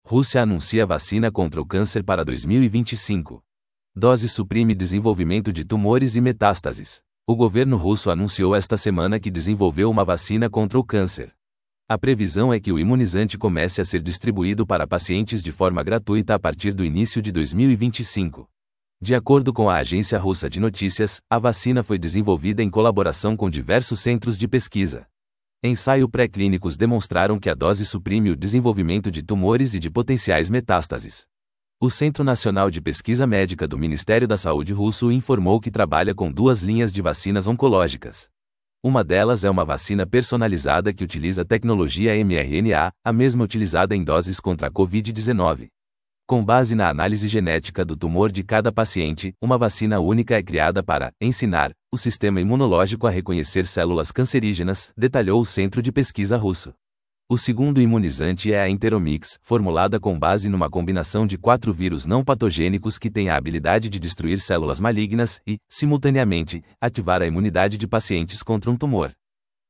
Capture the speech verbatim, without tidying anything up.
Rússia anuncia vacina contra o câncer para dois mil e vinte e cinco. Dose suprime desenvolvimento de tumores e metástases. O governo russo anunciou esta semana que desenvolveu uma vacina contra o câncer. A previsão é que o imunizante comece a ser distribuído para pacientes de forma gratuita a partir do início de dois mil e vinte e cinco. De acordo com a agência russa de notícias, a vacina foi desenvolvida em colaboração com diversos centros de pesquisa. Ensaios pré-clínicos demonstraram que a dose suprime o desenvolvimento de tumores e de potenciais metástases. O Centro Nacional de Pesquisa Médica do Ministério da Saúde russo informou que trabalha com duas linhas de vacinas oncológicas. Uma delas é uma vacina personalizada que utiliza tecnologia mRNA, a mesma utilizada em doses contra a covid dezenove. Com base na análise genética do tumor de cada paciente, uma vacina única é criada para ensinar o sistema imunológico a reconhecer células cancerígenas, detalhou o Centro de Pesquisa russo. O segundo imunizante é a Enteromix, formulada com base numa combinação de quatro vírus não patogênicos que têm a habilidade de destruir células malignas e, simultaneamente, ativar a imunidade de pacientes contra um tumor.